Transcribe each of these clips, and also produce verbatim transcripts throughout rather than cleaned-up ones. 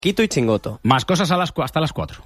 Quito y Chingoto. Más cosas a las, hasta las cuatro.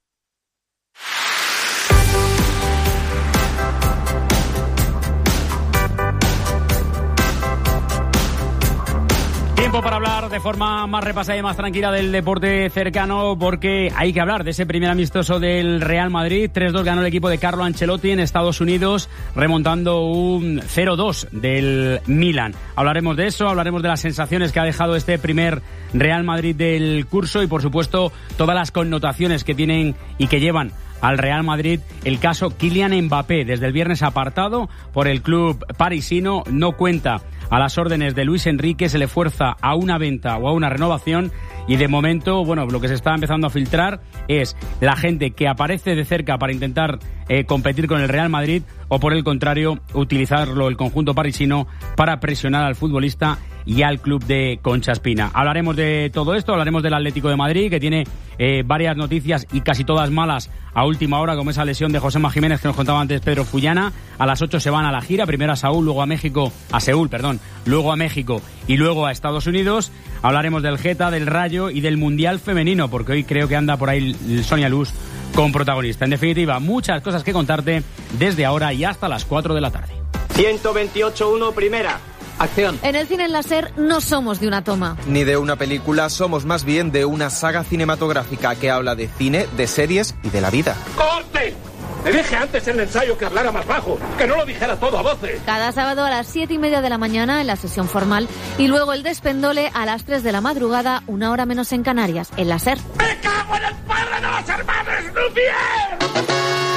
Tiempo para hablar de forma más repasada y más tranquila del deporte cercano, porque hay que hablar de ese primer amistoso del Real Madrid. tres dos ganó el equipo de Carlo Ancelotti en Estados Unidos, remontando un cero dos del Milan. Hablaremos de eso, hablaremos de las sensaciones que ha dejado este primer Real Madrid del curso y, por supuesto, todas las connotaciones que tienen y que llevan al Real Madrid el caso Kylian Mbappé. Desde el viernes apartado por el club parisino, no cuenta a las órdenes de Luis Enrique, se le fuerza a una venta o a una renovación y de momento, bueno, lo que se está empezando a filtrar es la gente que aparece de cerca para intentar eh, competir con el Real Madrid o, por el contrario, utilizarlo el conjunto parisino para presionar al futbolista y al club de Concha Espina. Hablaremos de todo esto, hablaremos del Atlético de Madrid, que tiene eh, varias noticias y casi todas malas a última hora, como esa lesión de Josema Jiménez que nos contaba antes Pedro Fullana. A las ocho se van a la gira, primero a Saúl, luego a México, a Seúl, perdón, luego a México y luego a Estados Unidos. Hablaremos del Geta, del Rayo y del Mundial Femenino, porque hoy creo que anda por ahí Sonia Luz con protagonista. En definitiva, muchas cosas que contarte desde ahora y hasta las cuatro de la tarde. ciento veintiocho uno, primera. Acción. En el cine en láser no somos de una toma. Ni de una película, somos más bien de una saga cinematográfica que habla de cine, de series y de la vida. ¡Corte! Le dije antes en el ensayo que hablara más bajo, que no lo dijera todo a voces. Cada sábado a las siete y media de la mañana en la sesión formal y luego el despendole a las tres de la madrugada, una hora menos en Canarias, en láser. ¡Me cago en el padre de los hermanos Lumière!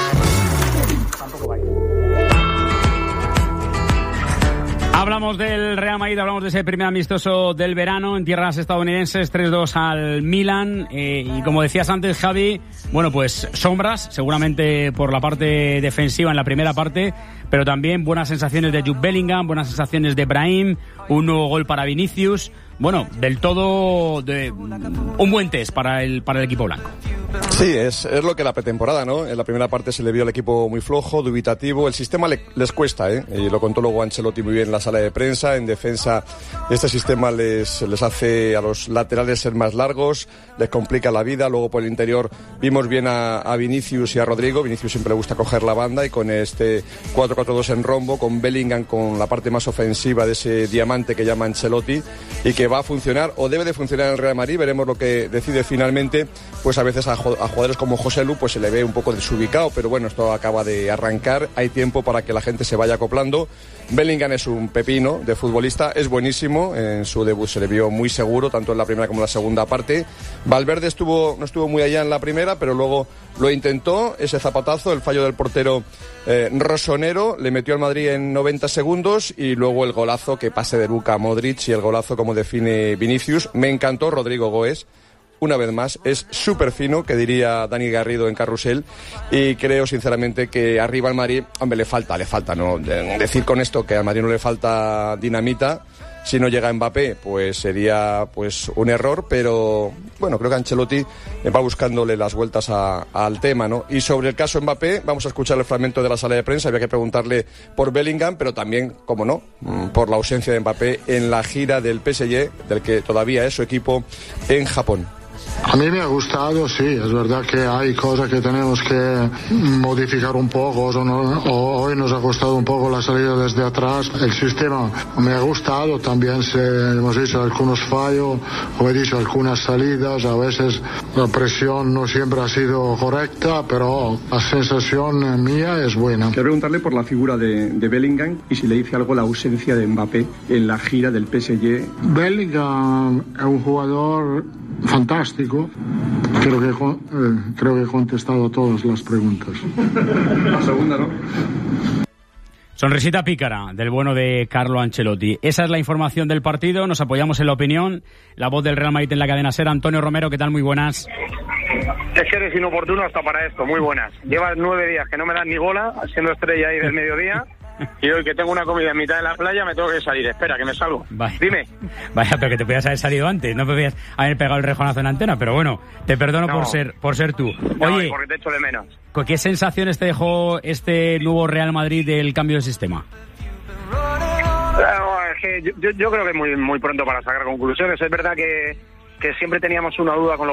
Hablamos del Real Madrid, hablamos de ese primer amistoso del verano en tierras estadounidenses, tres dos al Milan, eh, y como decías antes, Javi, bueno, pues sombras, seguramente por la parte defensiva en la primera parte, pero también buenas sensaciones de Jude Bellingham, buenas sensaciones de Brahim, un nuevo gol para Vinicius, bueno, del todo de, un buen test para el, para el equipo blanco. Sí, es, es lo que la pretemporada, ¿no? En la primera parte se le vio al equipo muy flojo, dubitativo. El sistema le, les cuesta, ¿eh? Y lo contó luego Ancelotti muy bien en la sala de prensa. En defensa, este sistema les, les hace a los laterales ser más largos, les complica la vida. Luego por el interior vimos bien a, a Vinicius y a Rodrigo. Vinicius siempre le gusta coger la banda y con este cuatro cuatro dos en rombo, con Bellingham con la parte más ofensiva de ese diamante que llama Ancelotti y que va a funcionar o debe de funcionar en el Real Madrid. Veremos lo que decide finalmente. Pues a veces a, a jugadores como José Lu pues se le ve un poco desubicado, pero bueno, esto acaba de arrancar, hay tiempo para que la gente se vaya acoplando. Bellingham es un pepino de futbolista, es buenísimo, en su debut se le vio muy seguro, tanto en la primera como en la segunda parte. Valverde estuvo, no estuvo muy allá en la primera, pero luego lo intentó, ese zapatazo, el fallo del portero eh, rosonero, le metió al Madrid en noventa segundos y luego el golazo, que pase de Luka a Modric y el golazo como define Vinicius. Me encantó Rodrigo Goes. Una vez más, es súper fino, que diría Dani Garrido en Carrusel, y creo sinceramente que arriba al Madrid, hombre, le falta, le falta, ¿no? De, decir con esto que al Madrid no le falta dinamita, si no llega Mbappé, pues sería pues un error, pero bueno, creo que Ancelotti va buscándole las vueltas a, a, al tema, ¿no? Y sobre el caso Mbappé, vamos a escuchar el fragmento de la sala de prensa, había que preguntarle por Bellingham, pero también, como no, por la ausencia de Mbappé en la gira del P S G, del que todavía es su equipo en Japón. A mí me ha gustado, sí, es verdad que hay cosas que tenemos que modificar un poco, o no, o hoy nos ha costado un poco la salida desde atrás. El sistema me ha gustado, también se, hemos hecho algunos fallos, como he dicho, algunas salidas, a veces la presión no siempre ha sido correcta, pero la sensación mía es buena. Quiero preguntarle por la figura de, de Bellingham y si le dice algo la ausencia de Mbappé en la gira del P S G. Bellingham es un jugador fantástico. Creo que, eh, creo que he contestado todas las preguntas. La segunda, ¿no? Sonrisita pícara del bueno de Carlo Ancelotti. Esa es la información del partido. Nos apoyamos en la opinión. La voz del Real Madrid en la cadena SER. Antonio Romero, ¿qué tal? Muy buenas. Es que eres inoportuno hasta para esto. Muy buenas. Llevas nueve días que no me das ni bola, siendo estrella ahí del mediodía. Y hoy que tengo una comida en mitad de la playa me tengo que salir. Espera, que me salgo. Vaya. Dime. Vaya, pero que te podías haber salido antes. No podías haber pegado el rejonazo en antena. Pero bueno, te perdono no. por ser por ser tú. No, Oye, porque te echo de menos. ¿Qué sensaciones te dejó este nuevo Real Madrid del cambio de sistema? No, es que yo, yo creo que es muy, muy pronto para sacar conclusiones. Es verdad que que siempre teníamos una duda con los